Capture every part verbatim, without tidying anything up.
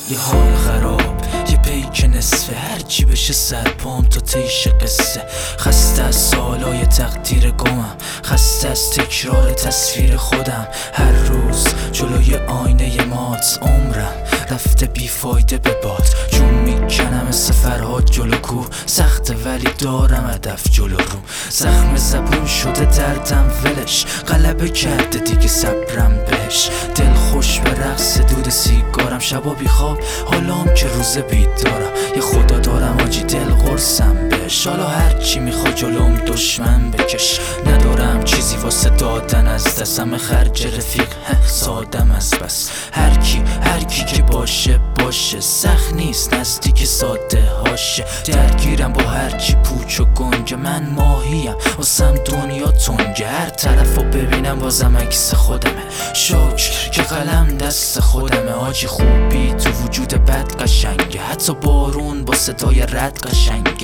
یه حال خراب، یه پیک نصفه، هرچی بشه سرپام تا تیش قصه. خسته از سالای تقدیر گمم، خسته از تکرار تصویر خودم. هر روز جلوی آینه مات عمرم رفته بیفایده به باد. جون میکنم مثل فرهاد جلو کوه، سخته ولی دارم هدف جلو رو. زخم زبون شده دردم ولش، غلبه کرده دیگه صبرم بهش. دل خوش به رقص دود سیگارم، شبا بی خواب حالام که روز بیدارم. یه خدا دارم آجی دل قرصم بهش، حالا هرچی میخوا جلوم دشمن بکش. ندارم چیزی واسه دادن از دستم، خرج رفیق سادم از بس. هر کی هر کی که باشه باشه، سخت نیست نزدیک ساده هاشه. درگیرم با هرچی پوچ و گنگه، من ماهیم واسم دنیا تنگه. هر طرفو ببینم بازم عکس خودمه، شکر که قلم دست خودمه. آجی خوبی تو وجود بد قشنگه، حتی بارون با صدای رد قشنگه.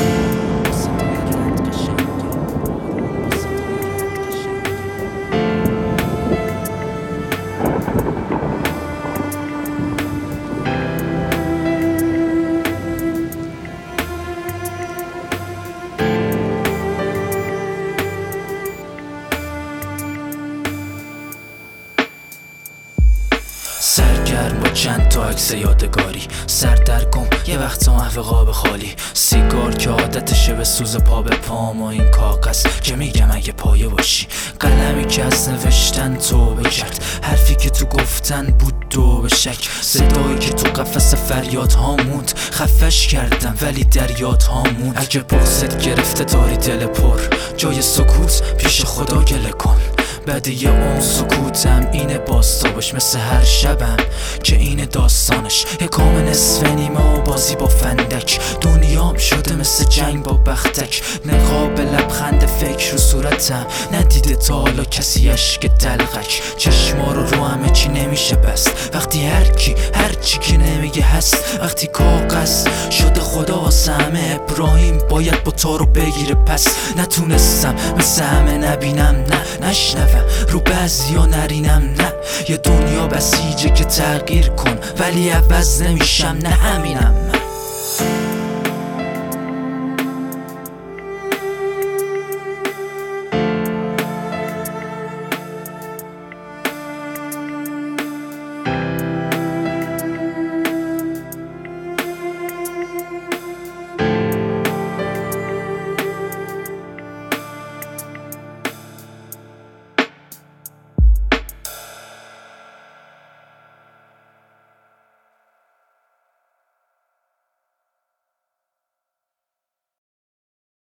سرگرم با چند تا عکس یادگاری، سردرگم یه وقتا محو قاب خالی. سیگار که عادتشه به سوز پا به پام، و این کاغذ که میگم اگه پایه باشی. قلمی که از نوشتن توبه کرد، حرفی که تو گفتن بود دو به شک. صدایی که تو قفس فریاد ها موند، خفش کردم ولی در یاد ها موند. اگه بغضت گرفته داری دل پر، جای سکوت پیش خدا گله کن. بدی اون سکوتم اینه باستابش، مثل هر شبم که اینه داستانش. یه کام نصف نیمه و بازی با فندک، دنیام شده مثل جنگ با بختک. نقاب لبخند فکر رو صورتم، ندیده تا حالا کسی عشق دلغک. چشما رو رو همه چی نمیشه بست، وقتی هر کی هر چی که نمیگه هست. وقتی کاغذ شده خدا واسه همه، ابراهیم باید با تارو بگیره پس. نتونستم مثل همه نبینم نه نشنوم، رو بعضیا نرینم نه. یه دنیا بسیجه که تغییر کن، ولی عوض نمیشم نه همینم من.